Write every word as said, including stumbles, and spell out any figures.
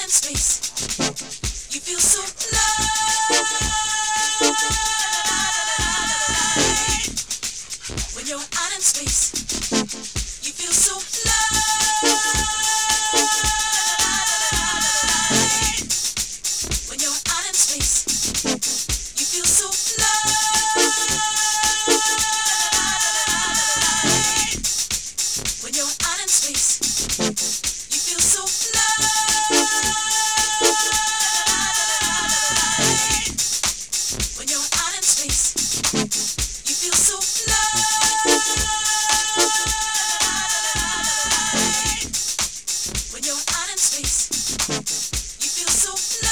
in space, you feel so light. When you're out in space, you feel so light. When you're out in space, you feel so light. When you're out in space, you feel so light. When you're out in space, you feel so light. When you're out in space, you feel so light.